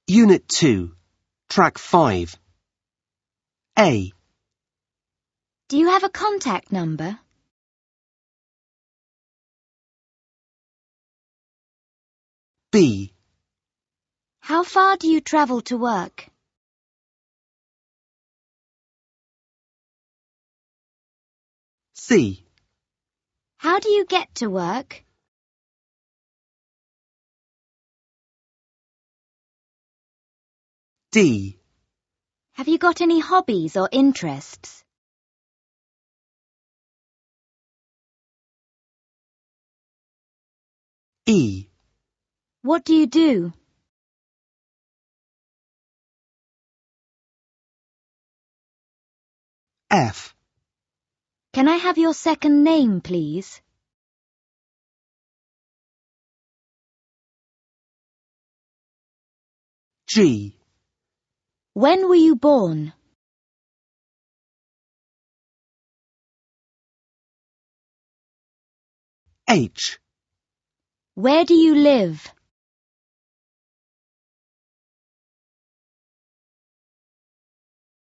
Unit 2, Track 5. A. Do you have a contact number? B. How far do you travel to work? C. How do you get to work? D. Have you got any hobbies or interests? E. What do you do? F. Can I have your second name, please? G. When were you born? H. Where do you live?